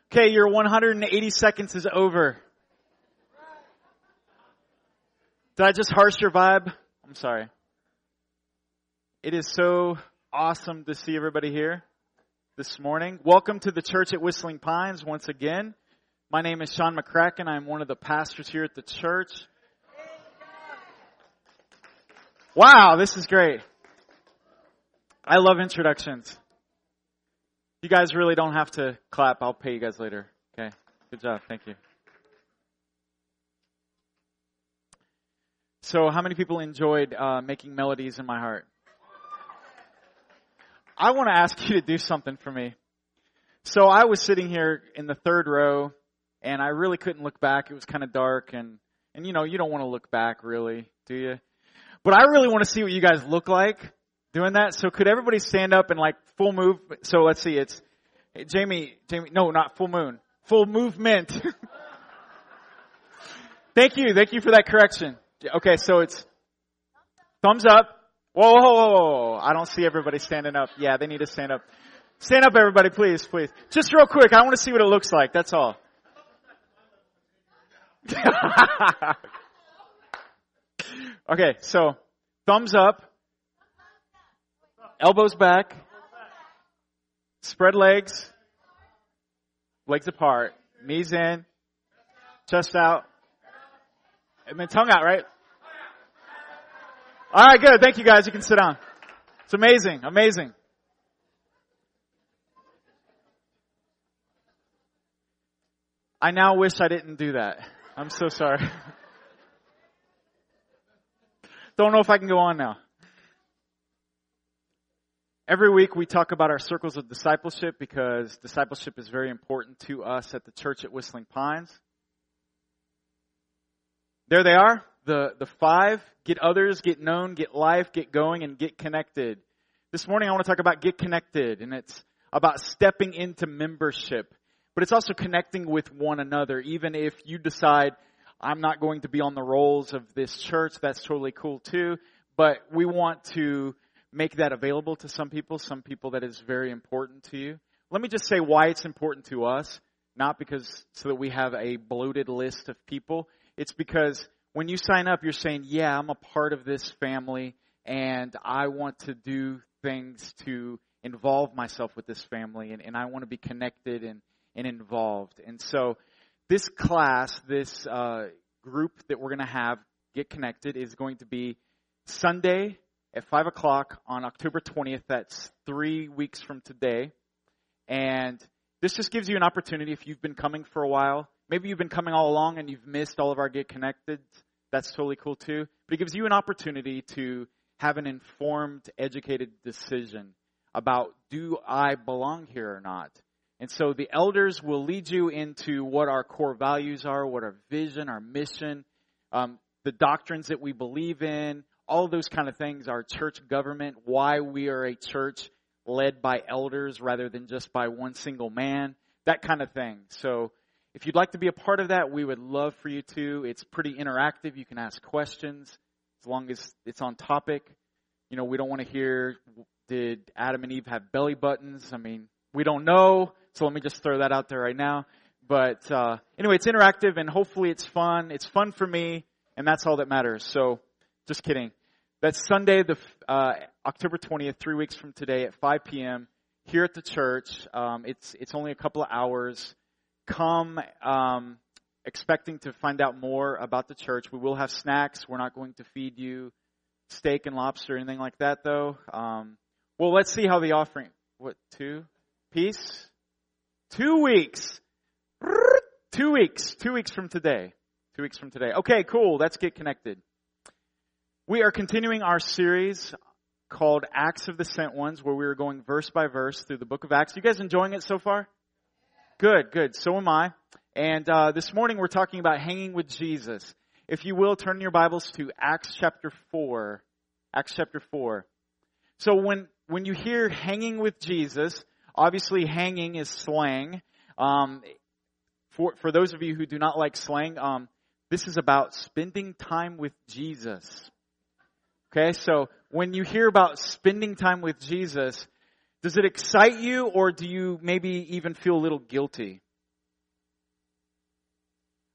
Okay, your 180 seconds is over. Did I just harsh your vibe? I'm sorry. It is so awesome to see everybody here this morning. Welcome to the church at Whistling Pines once again. My name is Sean McCracken. I'm one of the pastors here at the church. Wow, this is great. I love introductions. You guys really don't have to clap. I'll pay you guys later. Okay. Good job. Thank you. So how many people enjoyed making melodies in my heart? I want to ask you to do something for me. So I was sitting here in the third row, and I really couldn't look back. It was kind of dark, and you know, you don't want to look back really, do you? But I really want to see what you guys look like doing that. So could everybody stand up and like full move? So let's see, it's Jamie, no, not full moon. Full movement. Thank you for that correction. Okay, so it's thumbs up. Whoa. I don't see everybody standing up. Yeah, they need to stand up. Stand up, everybody, please. Just real quick, I want to see what it looks like. That's all. Okay, so thumbs up. Elbows back. Spread legs. Legs apart. Knees in. Chest out. And then tongue out, right? All right, good. Thank you, guys. You can sit down. It's amazing. I now wish I didn't do that. I'm so sorry. Don't know if I can go on now. Every week we talk about our circles of discipleship because discipleship is very important to us at the church at Whistling Pines. There they are, the 5. Get others, get known, get life, get going, and get connected. This morning I want to talk about get connected, and it's about stepping into membership. But it's also connecting with one another. Even if you decide, I'm not going to be on the rolls of this church, that's totally cool too. But we want to make that available to some people that is very important to you. Let me just say why it's important to us. Not because so that we have a bloated list of people. It's because when you sign up, you're saying, yeah, I'm a part of this family and I want to do things to involve myself with this family and I want to be connected and involved. And so this class, this group that we're going to have, Get Connected, is going to be Sunday at 5 o'clock on October 20th. That's 3 weeks from today. And this just gives you an opportunity if you've been coming for a while. Maybe you've been coming all along and you've missed all of our Get Connected. That's totally cool too. But it gives you an opportunity to have an informed, educated decision about, do I belong here or not? And so the elders will lead you into what our core values are, what our vision, our mission, the doctrines that we believe in, all those kind of things, our church government, why we are a church led by elders rather than just by one single man, that kind of thing. So if you'd like to be a part of that, we would love for you to. It's pretty interactive. You can ask questions as long as it's on topic. You know, we don't want to hear, did Adam and Eve have belly buttons? I mean, we don't know. So let me just throw that out there right now. But anyway, it's interactive and hopefully it's fun. It's fun for me, and that's all that matters. So just kidding. That's Sunday, the October 20th, 3 weeks from today at 5 p.m. here at the church. It's only a couple of hours. Come expecting to find out more about the church. We will have snacks. We're not going to feed you steak and lobster or anything like that, though. Well, let's see how the offering. What, 2? Peace? 2 weeks. 2 weeks. 2 weeks from today. 2 weeks from today. Okay, cool. Let's get connected. We are continuing our series called Acts of the Sent Ones, where we are going verse by verse through the book of Acts. You guys enjoying it so far? Good. So am I. And this morning we're talking about hanging with Jesus. If you will, turn your Bibles to Acts chapter 4. Acts chapter 4. So when you hear hanging with Jesus, obviously hanging is slang. For those of you who do not like slang, this is about spending time with Jesus. Okay, so when you hear about spending time with Jesus, does it excite you or do you maybe even feel a little guilty?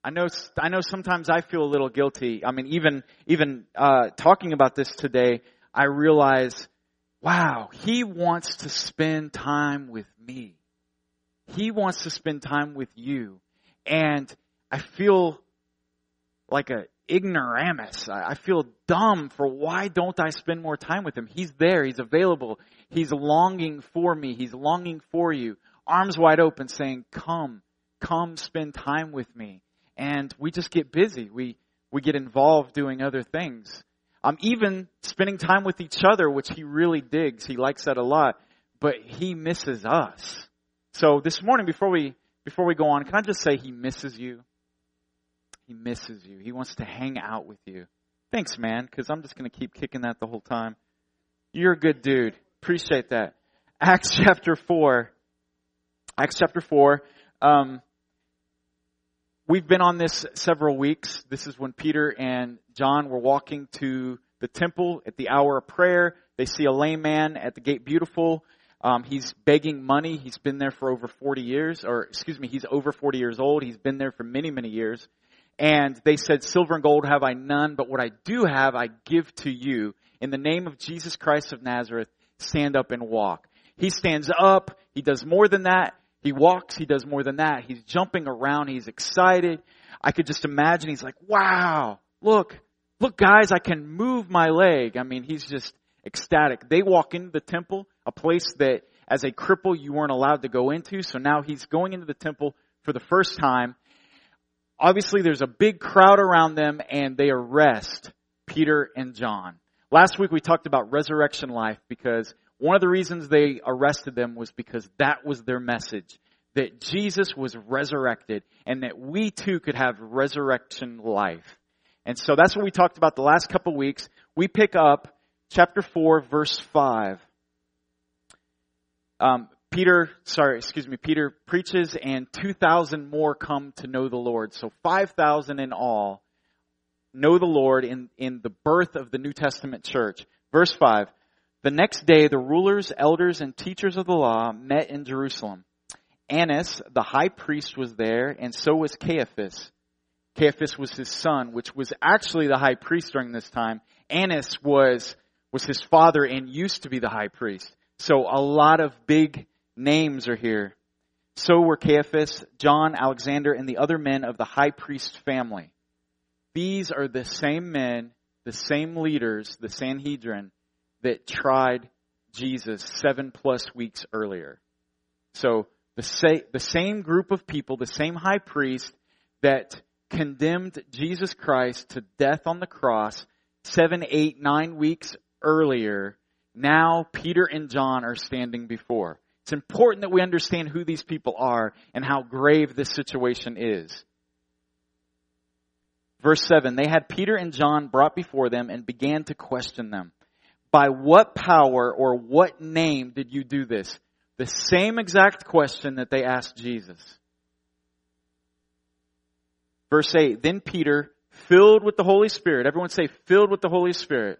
I know sometimes I feel a little guilty. I mean, even talking about this today, I realize, wow, He wants to spend time with me. He wants to spend time with you. And I feel like a ignoramus. I feel dumb for why don't I spend more time with Him? He's there. He's available. He's longing for me. He's longing for you. Arms wide open saying, come spend time with me. And we just get busy. We get involved doing other things. Even spending time with each other, which He really digs. He likes that a lot. But He misses us. So this morning, before we go on, can I just say He misses you? He misses you. He wants to hang out with you. Thanks, man, because I'm just going to keep kicking that the whole time. You're a good dude. Appreciate that. Acts chapter 4. We've been on this several weeks. This is when Peter and John were walking to the temple at the hour of prayer. They see a lame man at the gate beautiful. He's begging money. He's been there for over 40 years. He's over 40 years old. He's been there for many, many years. And they said, silver and gold have I none, but what I do have I give to you. In the name of Jesus Christ of Nazareth, stand up and walk. He stands up. He does more than that. He walks. He does more than that. He's jumping around. He's excited. I could just imagine he's like, wow, look guys, I can move my leg. I mean, he's just ecstatic. They walk into the temple, a place that as a cripple you weren't allowed to go into. So now he's going into the temple for the first time. Obviously there's a big crowd around them and they arrest Peter and John. Last week we talked about resurrection life because one of the reasons they arrested them was because that was their message. That Jesus was resurrected and that we too could have resurrection life. And so that's what we talked about the last couple weeks. We pick up chapter 4, verse 5. Peter preaches and 2,000 more come to know the Lord. So 5,000 in all know the Lord in the birth of the New Testament church. Verse 5. The next day, the rulers, elders, and teachers of the law met in Jerusalem. Annas, the high priest, was there, and so was Caiaphas. Caiaphas was his son, which was actually the high priest during this time. Annas was his father and used to be the high priest. So a lot of big names are here. So were Caiaphas, John, Alexander, and the other men of the high priest family. These are the same men, the same leaders, the Sanhedrin, that tried Jesus 7+ weeks earlier. So the same group of people, the same high priest that condemned Jesus Christ to death on the cross 7, 8, 9 weeks earlier, now Peter and John are standing before. It's important that we understand who these people are and how grave this situation is. Verse 7, they had Peter and John brought before them and began to question them. By what power or what name did you do this? The same exact question that they asked Jesus. Verse 8, then Peter, filled with the Holy Spirit. Everyone say, filled with the Holy Spirit.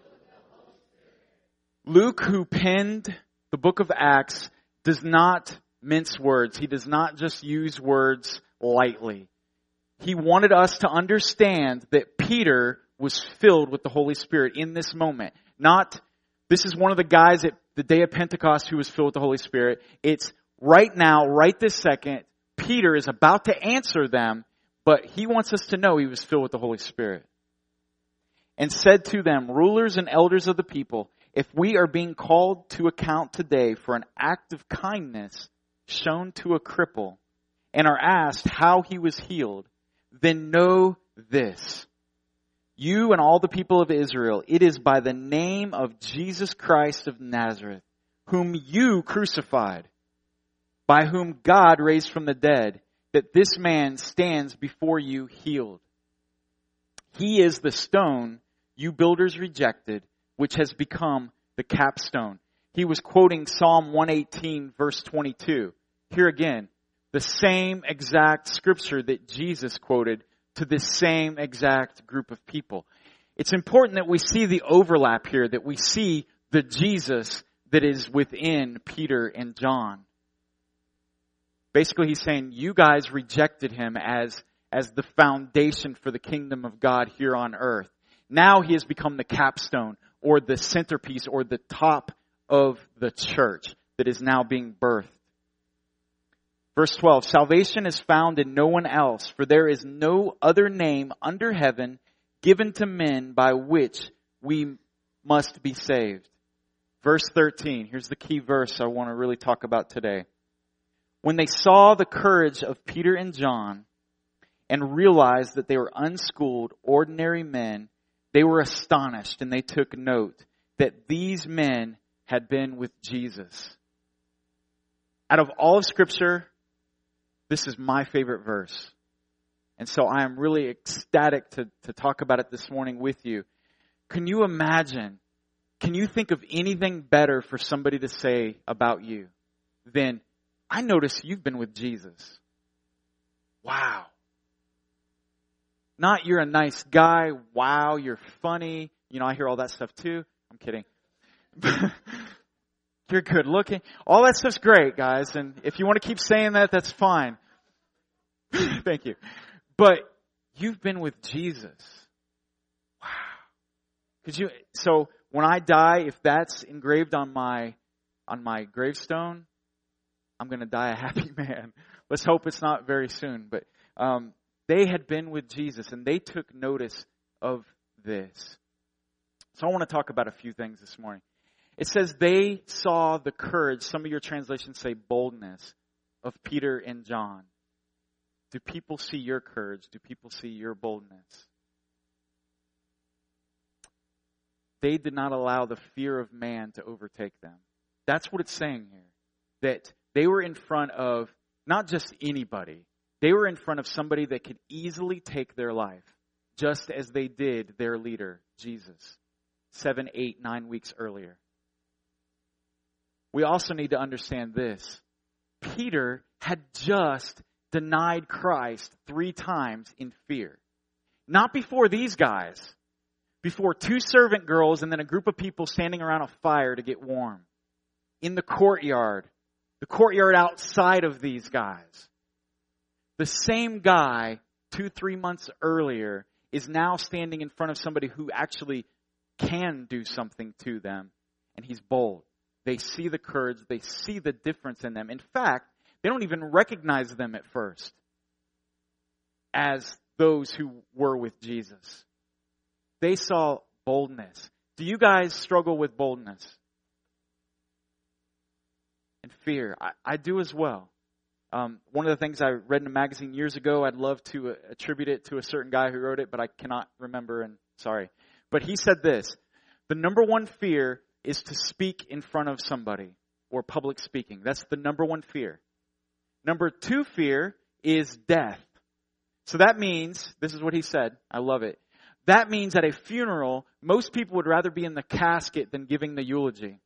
Luke, who penned the book of Acts, does not mince words. He does not just use words lightly. He wanted us to understand that Peter was filled with the Holy Spirit in this moment. This is one of the guys at the day of Pentecost who was filled with the Holy Spirit. It's right now, right this second, Peter is about to answer them, but he wants us to know he was filled with the Holy Spirit. And said to them, rulers and elders of the people, if we are being called to account today for an act of kindness shown to a cripple and are asked how he was healed, then know this. You and all the people of Israel, it is by the name of Jesus Christ of Nazareth, whom you crucified, by whom God raised from the dead, that this man stands before you healed. He is the stone you builders rejected, which has become the capstone. He was quoting Psalm 118, verse 22. Here again, the same exact scripture that Jesus quoted to this same exact group of people. It's important that we see the overlap here, that we see the Jesus that is within Peter and John. Basically, he's saying, you guys rejected him as as the foundation for the kingdom of God here on earth. Now he has become the capstone or the centerpiece or the top of the church that is now being birthed. Verse 12, salvation is found in no one else, for there is no other name under heaven given to men by which we must be saved. Verse 13, here's the key verse I want to really talk about today. When they saw the courage of Peter and John and realized that they were unschooled, ordinary men, they were astonished and they took note that these men had been with Jesus. Out of all of Scripture, this is my favorite verse. And so I am really ecstatic to talk about it this morning with you. Can you imagine, can you think of anything better for somebody to say about you than, I notice you've been with Jesus? Wow. Not you're a nice guy. Wow, you're funny. You know, I hear all that stuff too. I'm kidding. You're good looking. All that stuff's great, guys. And if you want to keep saying that, that's fine. Thank you. But you've been with Jesus. Wow. So when I die, if that's engraved on my gravestone, I'm going to die a happy man. Let's hope it's not very soon. But they had been with Jesus and they took notice of this. So I want to talk about a few things this morning. It says they saw the courage, some of your translations say boldness, of Peter and John. Do people see your courage? Do people see your boldness? They did not allow the fear of man to overtake them. That's what it's saying here. That they were in front of not just anybody. They were in front of somebody that could easily take their life, just as they did their leader, Jesus, 7, 8, 9 weeks earlier. We also need to understand this. Peter had just denied Christ 3 times in fear. Not before these guys. Before 2 servant girls and then a group of people standing around a fire to get warm. In the courtyard outside of these guys. The same guy 2-3 months earlier is now standing in front of somebody who actually can do something to them. And he's bold. They see the courage. They see the difference in them. In fact, they don't even recognize them at first as those who were with Jesus. They saw boldness. Do you guys struggle with boldness and fear? I do as well. One of the things I read in a magazine years ago, I'd love to attribute it to a certain guy who wrote it, but I cannot remember, and sorry. But he said this: the number one fear is to speak in front of somebody, or public speaking. That's the number one fear. Number 2 fear is death. So that means, this is what he said, I love it. That means at a funeral, most people would rather be in the casket than giving the eulogy.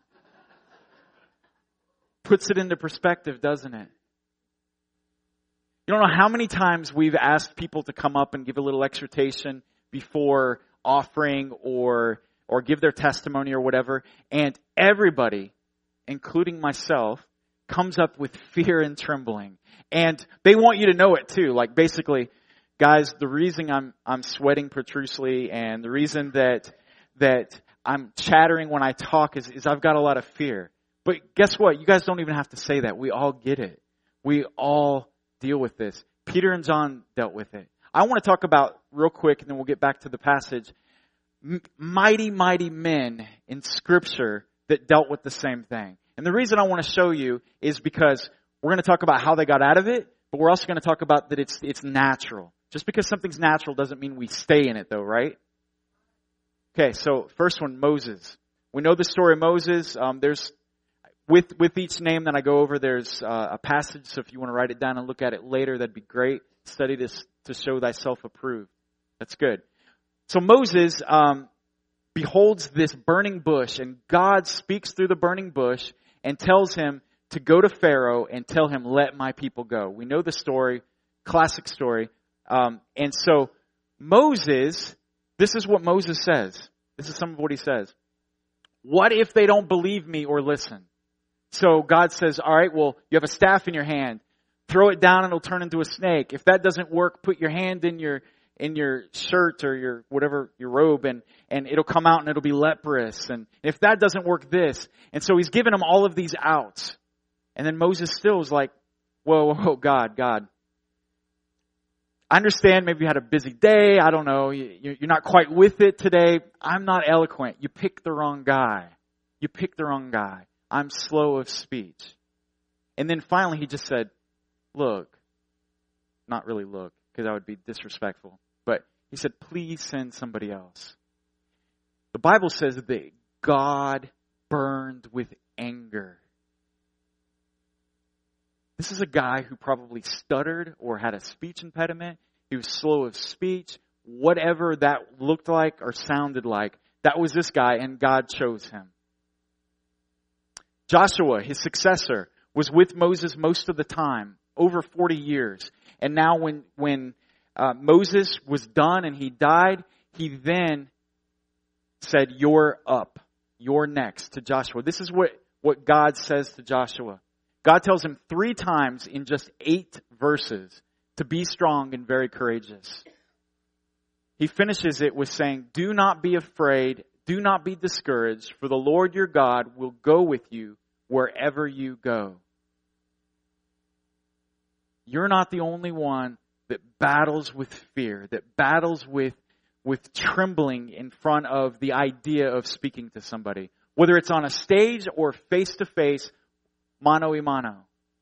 Puts it into perspective, doesn't it? You don't know how many times we've asked people to come up and give a little exhortation before offering or give their testimony or whatever. And everybody, including myself, comes up with fear and trembling. And they want you to know it too. Like basically, guys, the reason I'm sweating profusely and the reason that I'm chattering when I talk is I've got a lot of fear. But guess what? You guys don't even have to say that. We all get it. We all deal with this. Peter and John dealt with it. I want to talk about real quick, and then we'll get back to the passage. Mighty, mighty men in Scripture that dealt with the same thing. And the reason I want to show you is because we're going to talk about how they got out of it, but we're also going to talk about that it's natural. Just because something's natural doesn't mean we stay in it though, right? Okay, so first one, Moses. We know the story of Moses. There's with each name that I go over, there's a passage. So if you want to write it down and look at it later, that'd be great. Study this to show thyself approved. That's good. So Moses beholds this burning bush, and God speaks through the burning bush and tells him to go to Pharaoh and tell him, let my people go. We know the story, classic story. And so Moses, this is what Moses says. This is some of what he says. What if they don't believe me or listen? So God says, all right, well, you have a staff in your hand. Throw it down and it'll turn into a snake. If that doesn't work, put your hand in your shirt or your whatever, your robe, and it'll come out and it'll be leprous. And if that doesn't work, this. And so he's giving them all of these outs. And then Moses still is like, whoa, God. I understand maybe you had a busy day. I don't know. You're not quite with it today. I'm not eloquent. You picked the wrong guy. I'm slow of speech. And then finally he just said, look. Not really look, because that would be disrespectful. But he said, please send somebody else. The Bible says that God burned with anger. This is a guy who probably stuttered or had a speech impediment. He was slow of speech. Whatever that looked like or sounded like, that was this guy, and God chose him. Joshua, his successor, was with Moses most of the time, over 40 years. And now when Moses was done and he died, he then said, you're up. You're next, to Joshua. This is what God says to Joshua. God tells him 3 times in just 8 verses to be strong and very courageous. He finishes it with saying, do not be afraid, do not be discouraged, for the Lord your God will go with you wherever you go. You're not the only one that battles with fear, that battles with trembling in front of the idea of speaking to somebody. Whether it's on a stage or face to face, mano a mano.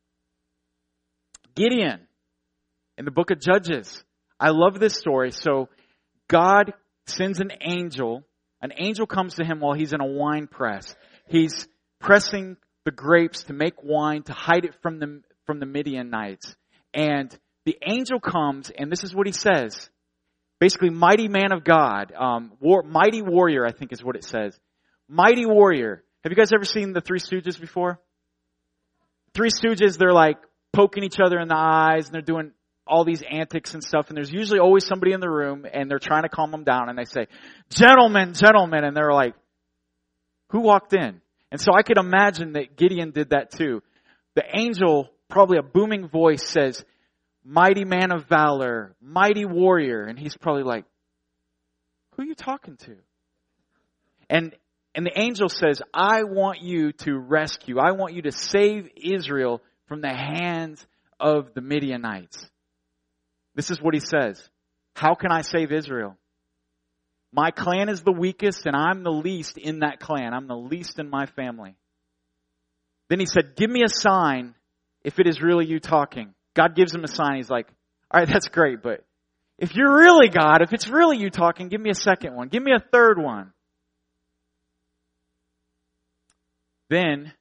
Gideon, in the book of Judges. I love this story. So God sends an angel. An angel comes to him while he's in a wine press. He's pressing the grapes to make wine, to hide it from the Midianites. And the angel comes, and this is what he says. Basically, mighty man of God, mighty warrior, I think is what it says. Mighty warrior. Have you guys ever seen the Three Stooges before? Three Stooges, they're like poking each other in the eyes, and they're doing all these antics and stuff, and there's usually always somebody in the room, and they're trying to calm them down, and they say, gentlemen, and they're like, who walked in? And so I could imagine that Gideon did that too. The angel, probably a booming voice, says, mighty man of valor, mighty warrior. And he's probably like, who are you talking to? And the angel says, I want you to rescue. I want you to save Israel from the hands of the Midianites. This is what he says. How can I save Israel? My clan is the weakest and I'm the least in that clan. I'm the least in my family. Then he said, give me a sign if it is really you talking. God gives him a sign. He's like, all right, that's great, but if you're really God, if it's really you talking, give me a second one. Give me a third one. Then,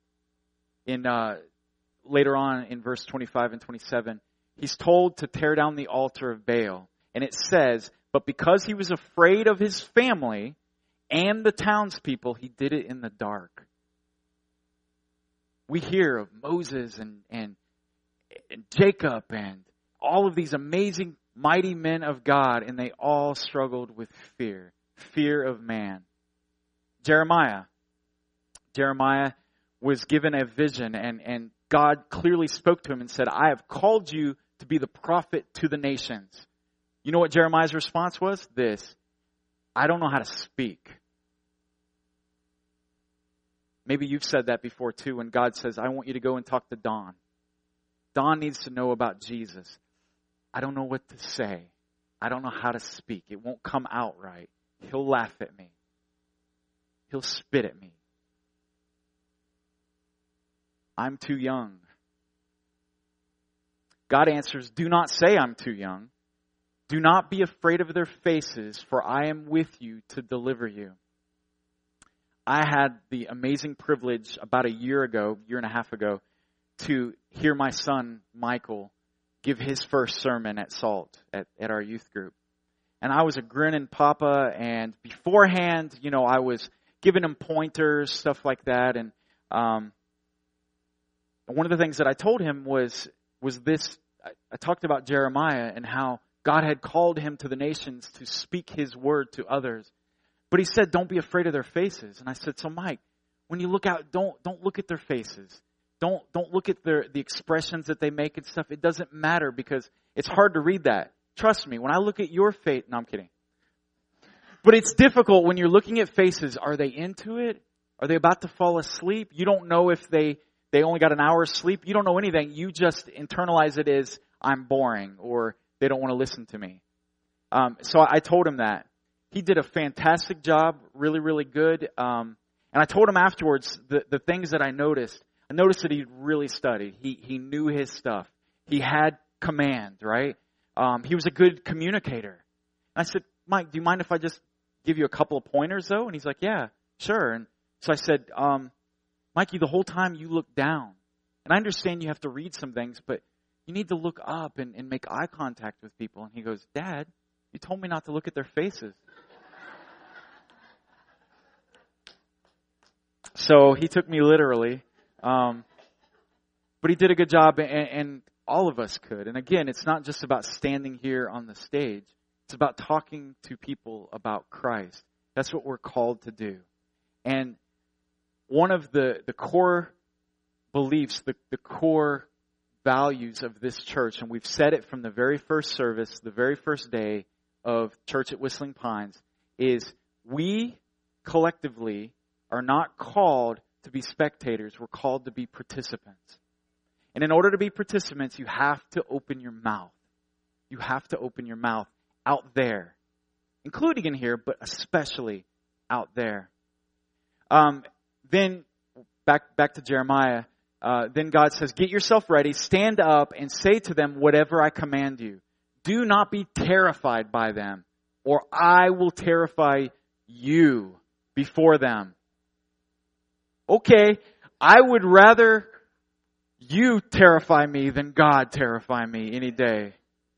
later on in verse 25 and 27, he's told to tear down the altar of Baal. And it says, but because he was afraid of his family and the townspeople, he did it in the dark. We hear of Moses and Jacob and all of these amazing, mighty men of God, and they all struggled with fear of man. Jeremiah was given a vision, and God clearly spoke to him and said, I have called you to be the prophet to the nations. You know what Jeremiah's response was? This: I don't know how to speak. Maybe you've said that before too, when God says, I want you to go and talk to Don. Don needs to know about Jesus. I don't know what to say. I don't know how to speak. It won't come out right. He'll laugh at me. He'll spit at me. I'm too young. God answers, do not say I'm too young. Do not be afraid of their faces, for I am with you to deliver you. I had the amazing privilege about a year and a half ago, to hear my son, Michael, give his first sermon at SALT, at our youth group. And I was a grinning papa, and beforehand, I was giving him pointers, stuff like that. And one of the things that I told him was this. I talked about Jeremiah and how God had called him to the nations to speak his word to others. But he said, don't be afraid of their faces. And I said, so Mike, when you look out, don't look at their faces. Don't look at the expressions that they make and stuff. It doesn't matter because it's hard to read that. Trust me, when I look at your face, no, I'm kidding. But it's difficult when you're looking at faces. Are they into it? Are they about to fall asleep? You don't know if they only got an hour's sleep. You don't know anything. You just internalize it as I'm boring or they don't want to listen to me. So I told him that. He did a fantastic job, really, really good. And I told him afterwards the things that I noticed. I noticed that he really studied. He knew his stuff. He had command, right? He was a good communicator. And I said, Mike, do you mind if I just give you a couple of pointers though? And he's like, yeah, sure. And so I said, Mikey, the whole time you look down. And I understand you have to read some things, but you need to look up and make eye contact with people. And he goes, Dad, you told me not to look at their faces. So he took me literally. But he did a good job, and all of us could. And again, it's not just about standing here on the stage. It's about talking to people about Christ. That's what we're called to do. And one of the core beliefs, the core values of this church, and we've said it from the very first service, the very first day of church at Whistling Pines, is we collectively are not called to be spectators. We're called to be participants. And in order to be participants, you have to open your mouth. You have to open your mouth out there, including in here, but especially out there. Then back to Jeremiah. Then God says, get yourself ready, stand up, and say to them whatever I command you. Do not be terrified by them, or I will terrify you before them. Okay, I would rather you terrify me than God terrify me any day.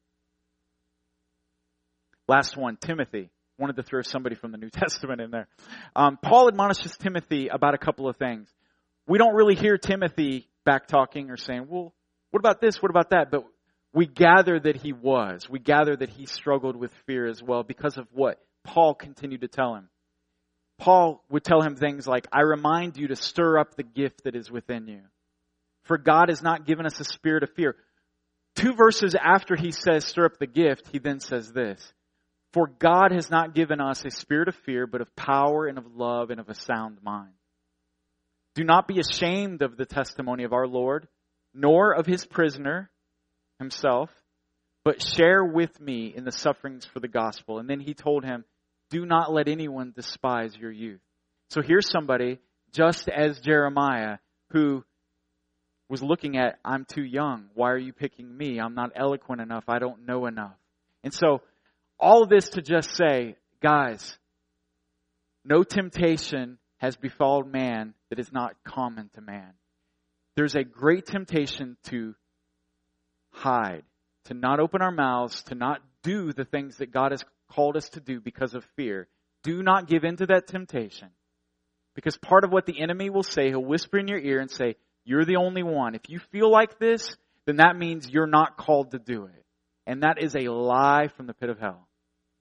Last one, Timothy. Wanted to throw somebody from the New Testament in there. Paul admonishes Timothy about a couple of things. We don't really hear Timothy back talking or saying, well, what about this? What about that? But we gather that he was. We gather that he struggled with fear as well because of what Paul continued to tell him. Paul would tell him things like, I remind you to stir up the gift that is within you. For God has not given us a spirit of fear. 2 verses after he says, stir up the gift, he then says this. For God has not given us a spirit of fear, but of power and of love and of a sound mind. Do not be ashamed of the testimony of our Lord, nor of his prisoner himself, but share with me in the sufferings for the gospel. And then he told him, do not let anyone despise your youth. So here's somebody, just as Jeremiah, who was looking at, I'm too young. Why are you picking me? I'm not eloquent enough. I don't know enough. And so all of this to just say, guys, no temptation has befallen man that is not common to man. There's a great temptation to hide, to not open our mouths, to not do the things that God has called us to do because of fear. Do not give in to that temptation. Because part of what the enemy will say, he'll whisper in your ear and say, you're the only one. If you feel like this, then that means you're not called to do it. And that is a lie from the pit of hell.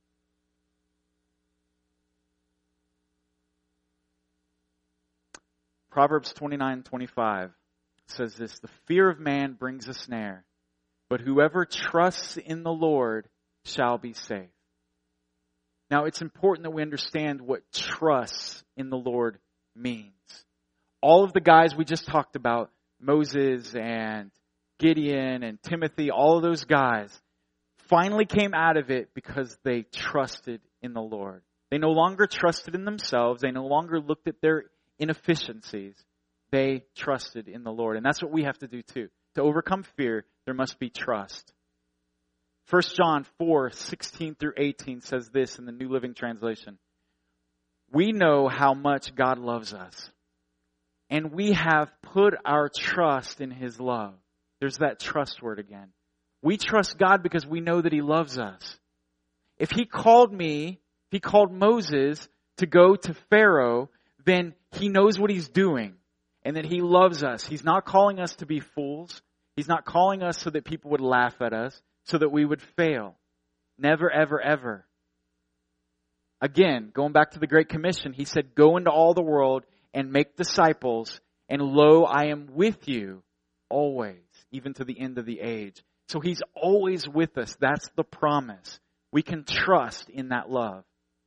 Proverbs 29:25 says this, the fear of man brings a snare, but whoever trusts in the Lord shall be safe. Now, it's important that we understand what trust in the Lord means. All of the guys we just talked about, Moses and Gideon and Timothy, all of those guys finally came out of it because they trusted in the Lord. They no longer trusted in themselves. They no longer looked at their inefficiencies. They trusted in the Lord. And that's what we have to do too. To overcome fear, there must be trust. 1 John 4:16-18 says this in the New Living Translation. We know how much God loves us, and we have put our trust in His love. There's that trust word again. We trust God because we know that He loves us. If He called Moses to go to Pharaoh, then He knows what He's doing and that He loves us. He's not calling us to be fools. He's not calling us so that people would laugh at us, so that we would fail. Never, ever, ever. Again, going back to the Great Commission, He said, go into all the world and make disciples And lo, I am with you always, even to the end of the age. So He's always with us. That's the promise. We can trust in that love.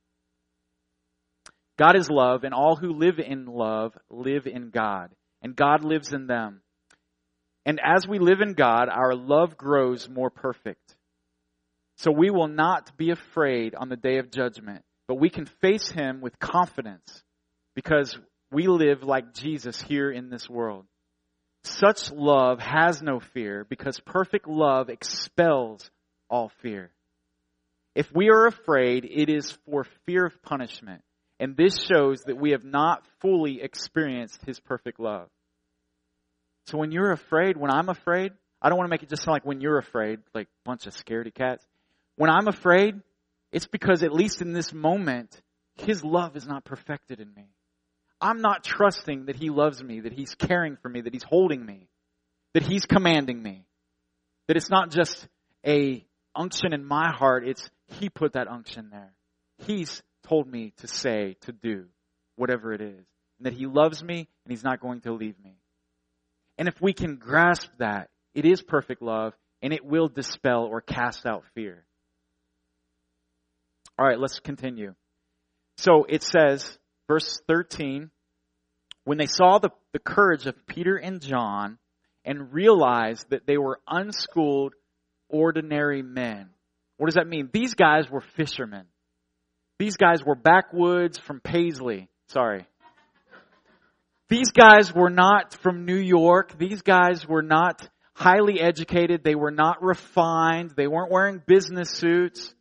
God is love, and all who live in love live in God, and God lives in them. And as we live in God, our love grows more perfect. So we will not be afraid on the day of judgment, but we can face Him with confidence because we live like Jesus here in this world. Such love has no fear because perfect love expels all fear. If we are afraid, it is for fear of punishment. And this shows that we have not fully experienced His perfect love. So when you're afraid, when I'm afraid, I don't want to make it just sound like when you're afraid, like a bunch of scaredy cats. When I'm afraid, it's because at least in this moment, His love is not perfected in me. I'm not trusting that He loves me, that He's caring for me, that He's holding me, that He's commanding me. That it's not just a unction in my heart, it's He put that unction there. He's told me to say, to do, whatever it is. And that He loves me and He's not going to leave me. And if we can grasp that, it is perfect love and it will dispel or cast out fear. All right, let's continue. So it says, verse 13, when they saw the courage of Peter and John and realized that they were unschooled, ordinary men. What does that mean? These guys were fishermen. These guys were backwoods from Paisley. Sorry. These guys were not from New York. These guys were not highly educated. They were not refined. They weren't wearing business suits.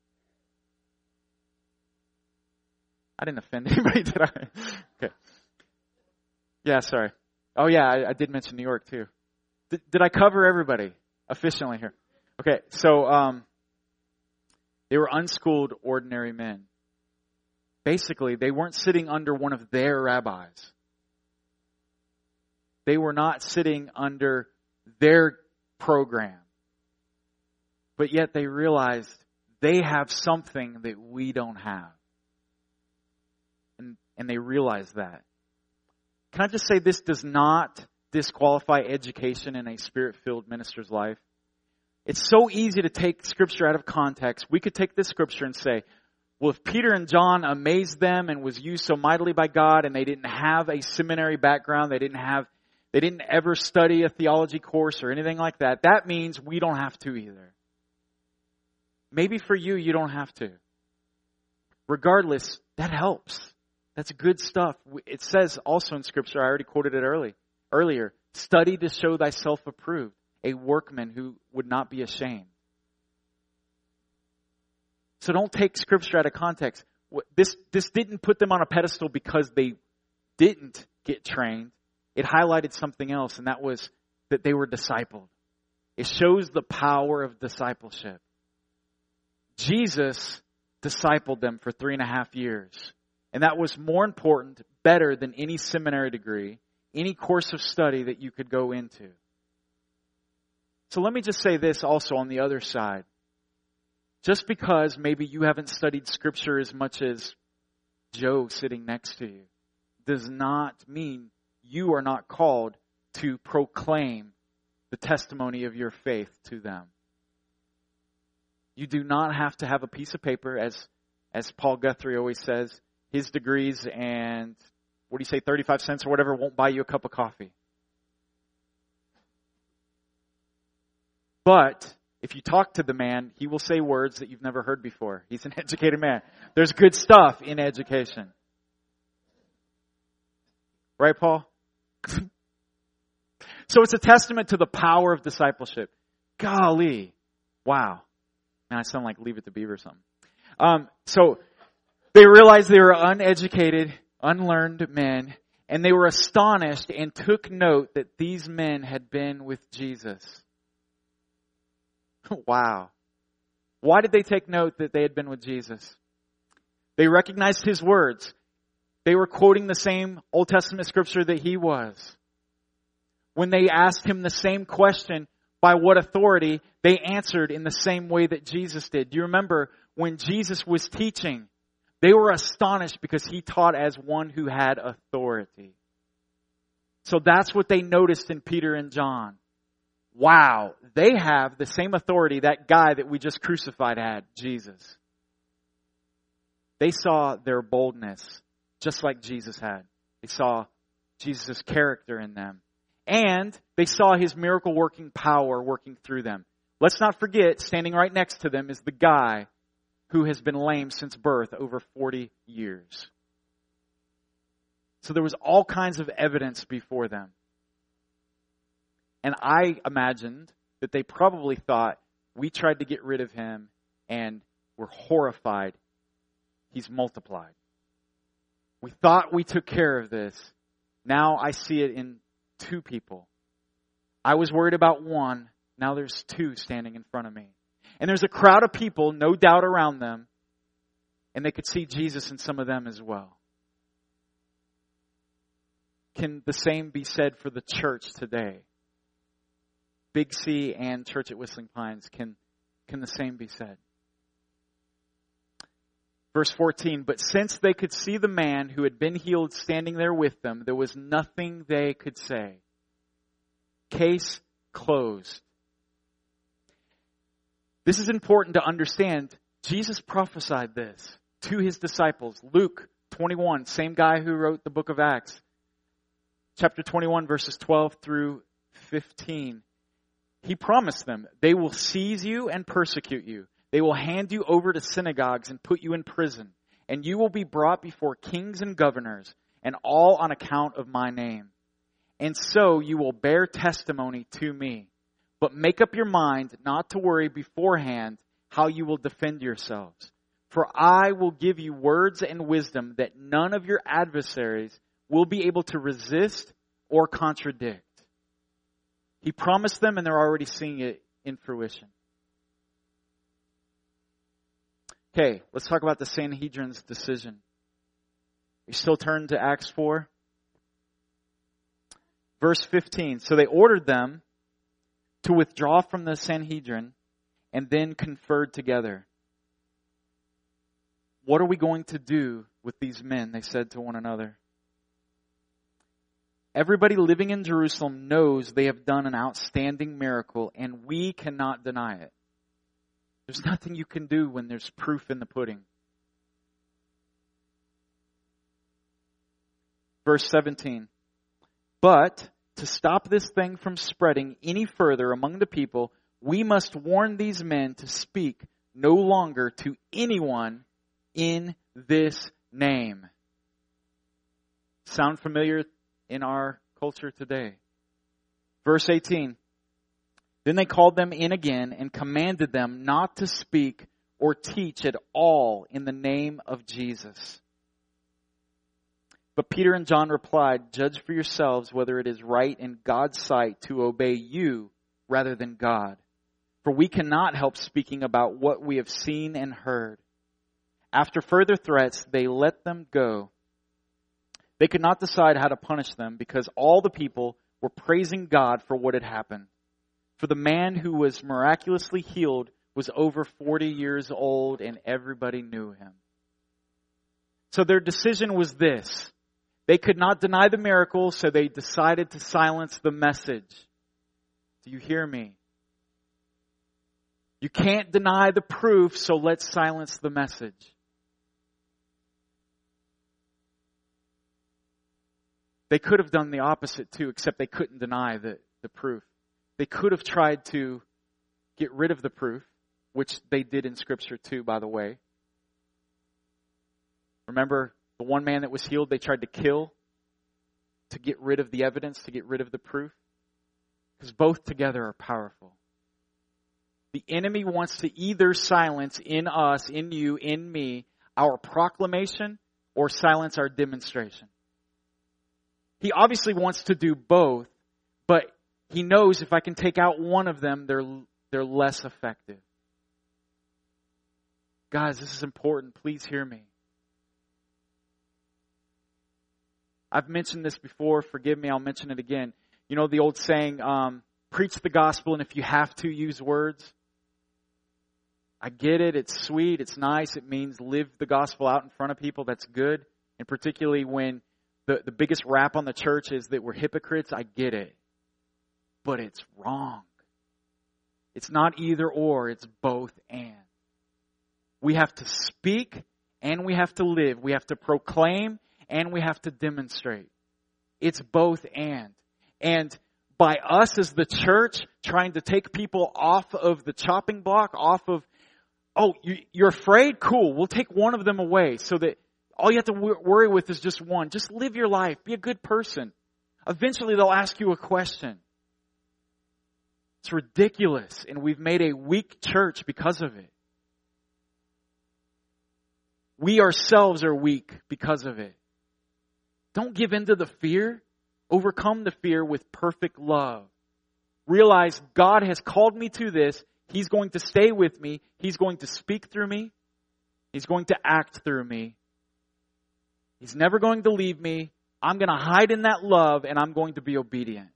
I didn't offend anybody, did I? Okay. Yeah, sorry. Oh yeah, I did mention New York too. Did I cover everybody efficiently here? Okay, so they were unschooled, ordinary men. Basically, they weren't sitting under one of their rabbis. They were not sitting under their program. But yet they realized they have something that we don't have. And they realized that. Can I just say this does not disqualify education in a Spirit-filled minister's life? It's so easy to take Scripture out of context. We could take this Scripture and say, well, if Peter and John amazed them and was used so mightily by God and they didn't have a seminary background, they didn't ever study a theology course or anything like that, that means we don't have to either. Maybe for you, you don't have to. Regardless, that helps. That's good stuff. It says also in Scripture, I already quoted it earlier, study to show thyself approved, a workman who would not be ashamed. So don't take Scripture out of context. This didn't put them on a pedestal because they didn't get trained. It highlighted something else, and that was that they were discipled. It shows the power of discipleship. Jesus discipled them for 3.5 years. And that was more important, better than any seminary degree, any course of study that you could go into. So let me just say this also on the other side. Just because maybe you haven't studied Scripture as much as Joe sitting next to you does not mean you are not called to proclaim the testimony of your faith to them. You do not have to have a piece of paper, as Paul Guthrie always says, his degrees and, 35 cents or whatever won't buy you a cup of coffee. But if you talk to the man, he will say words that you've never heard before. He's an educated man. There's good stuff in education. Right, Paul? So it's a testament to the power of discipleship. Golly. Wow. Man, I sound like Leave It to Beaver or something. So they realized they were uneducated, unlearned men, and they were astonished and took note that these men had been with Jesus. Wow. Why did they take note that they had been with Jesus? They recognized His words. They were quoting the same Old Testament scripture that He was. When they asked Him the same question, by what authority, they answered in the same way that Jesus did. Do you remember when Jesus was teaching? They were astonished because He taught as one who had authority. So that's what they noticed in Peter and John. Wow, they have the same authority that guy that we just crucified had, Jesus. They saw their boldness just like Jesus had. They saw Jesus' character in them. And they saw His miracle working power working through them. Let's not forget, standing right next to them is the guy who has been lame since birth over 40 years. So there was all kinds of evidence before them. And I imagined that they probably thought, we tried to get rid of him and were horrified. He's multiplied. We thought we took care of this. Now I see it in 2 people. I was worried about 1. Now there's 2 standing in front of me. And there's a crowd of people, no doubt, around them. And they could see Jesus in some of them as well. Can the same be said for the church today? Big C and Church at Whistling Pines, can the same be said? Verse 14, but since they could see the man who had been healed standing there with them, there was nothing they could say. Case closed. This is important to understand. Jesus prophesied this to His disciples. Luke 21, same guy who wrote the book of Acts. Chapter 21, verses 12 through 15. He promised them, they will seize you and persecute you. They will hand you over to synagogues and put you in prison. And you will be brought before kings and governors, and all on account of my name. And so you will bear testimony to me. But make up your mind not to worry beforehand how you will defend yourselves. For I will give you words and wisdom that none of your adversaries will be able to resist or contradict. He promised them, and they're already seeing it in fruition. Okay, let's talk about the Sanhedrin's decision. We still turn to Acts 4. Verse 15. So they ordered them to withdraw from the Sanhedrin and then conferred together. What are we going to do with these men? They said to one another. Everybody living in Jerusalem knows they have done an outstanding miracle, and we cannot deny it. There's nothing you can do when there's proof in the pudding. Verse 17. But to stop this thing from spreading any further among the people, we must warn these men to speak no longer to anyone in this name. Sound familiar in our culture today? Verse 18. Then they called them in again and commanded them not to speak or teach at all in the name of Jesus. But Peter and John replied, judge for yourselves whether it is right in God's sight to obey you rather than God. For we cannot help speaking about what we have seen and heard. After further threats, they let them go. They could not decide how to punish them because all the people were praising God for what had happened. For the man who was miraculously healed was over 40 years old and everybody knew him. So their decision was this. They could not deny the miracle, so they decided to silence the message. Do you hear me? You can't deny the proof, so let's silence the message. They could have done the opposite too, except they couldn't deny the proof. They could have tried to get rid of the proof, which they did in Scripture too, by the way. Remember the one man that was healed, they tried to kill to get rid of the evidence, to get rid of the proof? Because both together are powerful. The enemy wants to either silence in us, in you, in me, our proclamation or silence our demonstration. He obviously wants to do both, but he knows if I can take out one of them, they're less effective. Guys, this is important. Please hear me. I've mentioned this before. Forgive me, I'll mention it again. You know the old saying, preach the gospel, and if you have to, use words. I get it. It's sweet. It's nice. It means live the gospel out in front of people. That's good. And particularly when the biggest rap on the church is that we're hypocrites. I get it. But it's wrong. It's not either or, it's both and. We have to speak and we have to live. We have to proclaim and we have to demonstrate. It's both and. And by us as the church trying to take people off of the chopping block, off of, you're afraid? Cool, we'll take one of them away so that all you have to worry with is just one. Just live your life. Be a good person. Eventually they'll ask you a question. It's ridiculous, and we've made a weak church because of it. We ourselves are weak because of it. Don't give in to the fear. Overcome the fear with perfect love. Realize God has called me to this. He's going to stay with me. He's going to speak through me. He's going to act through me. He's never going to leave me. I'm going to hide in that love and I'm going to be obedient.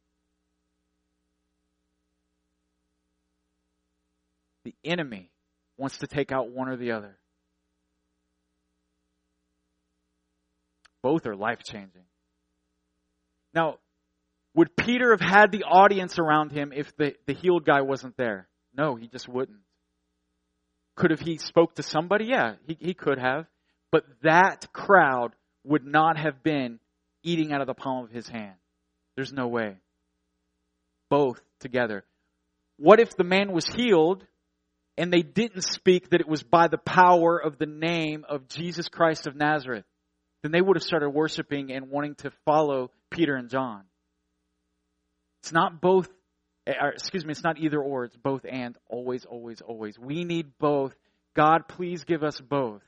The enemy wants to take out one or the other. Both are life-changing. Now, would Peter have had the audience around him if the healed guy wasn't there? No, he just wouldn't. Could have he spoke to somebody? Yeah, he could have. But that crowd would not have been eating out of the palm of his hand. There's no way. Both together. What if the man was healed and they didn't speak that it was by the power of the name of Jesus Christ of Nazareth? Then they would have started worshiping and wanting to follow Peter and John. It's not both, it's not either or, it's both and, always, always, always. We need both. God, please give us both.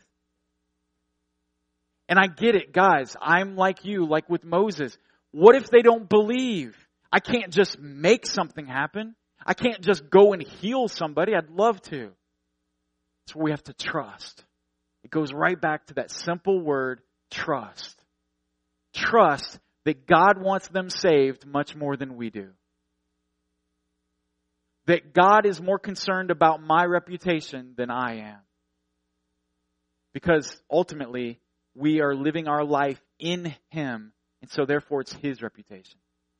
And I get it, guys. I'm like you, like with Moses. What if they don't believe? I can't just make something happen. I can't just go and heal somebody. I'd love to. That's where we have to trust. It goes right back to that simple word, trust. Trust that God wants them saved much more than we do. That God is more concerned about my reputation than I am. Because ultimately, we are living our life in Him, and so therefore it's His reputation.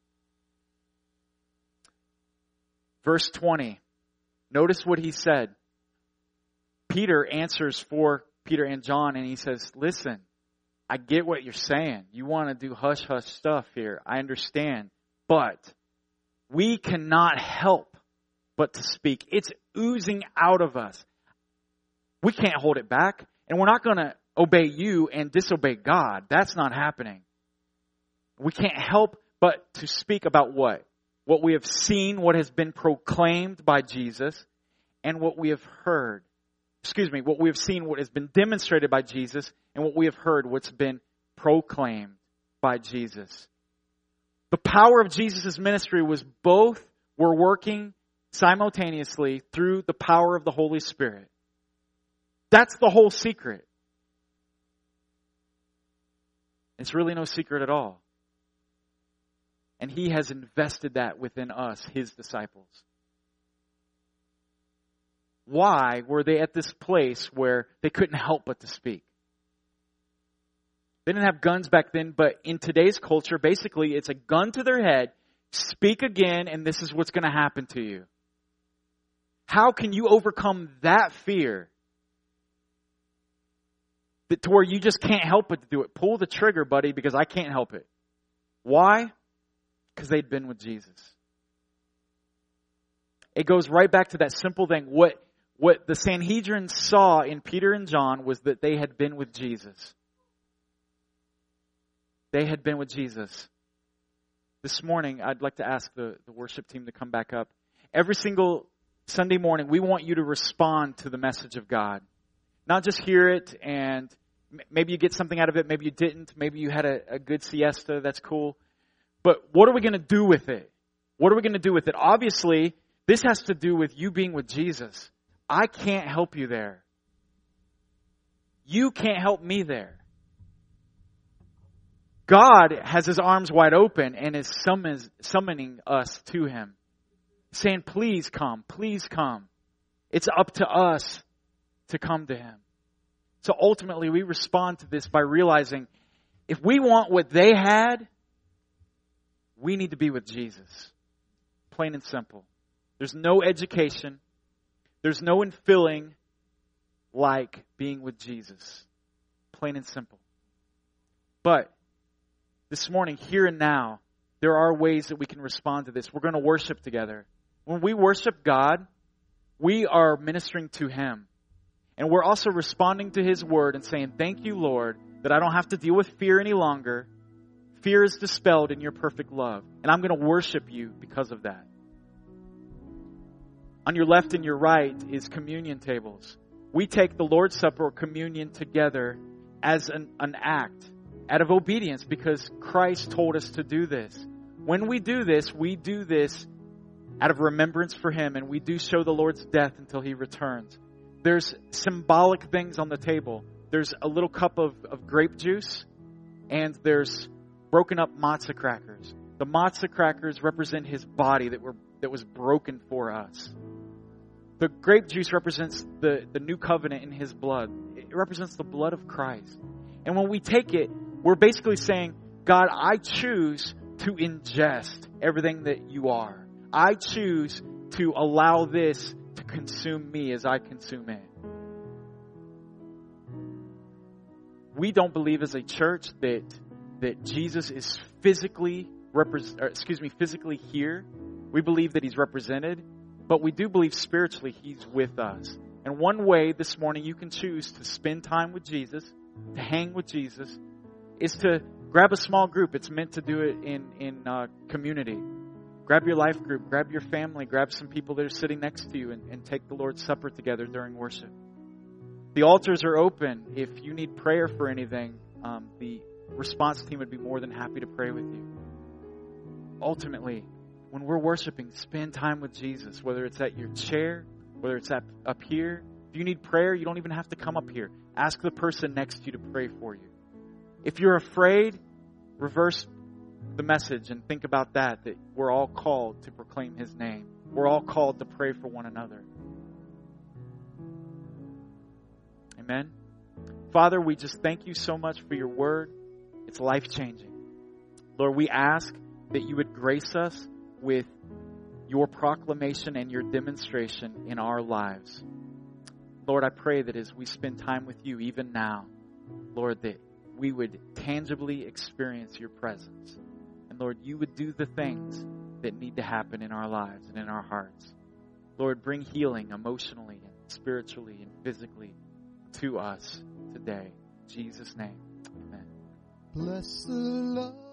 Verse 20. Notice what he said. Peter answers for Peter and John, and he says, listen, I get what you're saying. You want to do hush-hush stuff here. I understand. But we cannot help but to speak. It's oozing out of us. We can't hold it back. And we're not going to obey you and disobey God. That's not happening. We can't help but to speak about what? What we have seen, what has been proclaimed by Jesus, and what we have heard. What we have seen, what has been demonstrated by Jesus, and what we have heard, what's been proclaimed by Jesus. The power of Jesus' ministry was both were working simultaneously through the power of the Holy Spirit. That's the whole secret. It's really no secret at all. And He has invested that within us, His disciples. Why were they at this place where they couldn't help but to speak? They didn't have guns back then, but in today's culture, basically it's a gun to their head, speak again, and this is what's going to happen to you. How can you overcome that fear? To where you just can't help but to do it. Pull the trigger, buddy, because I can't help it. Why? Because they'd been with Jesus. It goes right back to that simple thing. What the Sanhedrin saw in Peter and John was that they had been with Jesus. They had been with Jesus. This morning, I'd like to ask the worship team to come back up. Every single Sunday morning, we want you to respond to the message of God. Not just hear it and maybe you get something out of it, maybe you didn't, maybe you had a good siesta, that's cool. But what are we going to do with it? What are we going to do with it? Obviously, this has to do with you being with Jesus. I can't help you there. You can't help me there. God has His arms wide open and is summoning us to Him. Saying, please come, please come. It's up to us to come to Him. So ultimately we respond to this by realizing If we want what they had, we need to be with Jesus. Plain and simple. There's no education. There's no infilling like being with Jesus. Plain and simple. But this morning, here and now, there are ways that we can respond to this. We're going to worship together. When we worship God, we are ministering to Him. And we're also responding to His word and saying, thank you, Lord, that I don't have to deal with fear any longer. Fear is dispelled in your perfect love. And I'm going to worship you because of that. On your left and your right is communion tables. We take the Lord's Supper or communion together as an act out of obedience because Christ told us to do this. When we do this out of remembrance for Him, and we do show the Lord's death until He returns. There's symbolic things on the table. There's a little cup of grape juice, and there's broken up matzah crackers. The matzah crackers represent His body that was broken for us. The grape juice represents the new covenant in His blood. It represents the blood of Christ. And when we take it, we're basically saying, God, I choose to ingest everything that you are. I choose to allow this to consume me as I consume it. We don't believe as a church that Jesus is physically here. We believe that He's represented, but we do believe spiritually He's with us. And one way this morning you can choose to spend time with Jesus, to hang with Jesus, is to grab a small group. It's meant to do it in community. Grab your life group, grab your family, grab some people that are sitting next to you and take the Lord's Supper together during worship. The altars are open. If you need prayer for anything, the response team would be more than happy to pray with you. Ultimately, when we're worshiping, spend time with Jesus, whether it's at your chair, whether it's up here. If you need prayer, you don't even have to come up here. Ask the person next to you to pray for you. If you're afraid, reverse the message and think about that we're all called to proclaim His name. We're all called to pray for one another. Amen. Father, we just thank you so much for your word. It's life-changing. Lord, we ask that you would grace us with your proclamation and your demonstration in our lives. Lord, I pray that as we spend time with you, even now, Lord, that we would tangibly experience your presence. And Lord, you would do the things that need to happen in our lives and in our hearts. Lord, bring healing emotionally and spiritually and physically to us today. In Jesus' name, amen. Bless the Lord.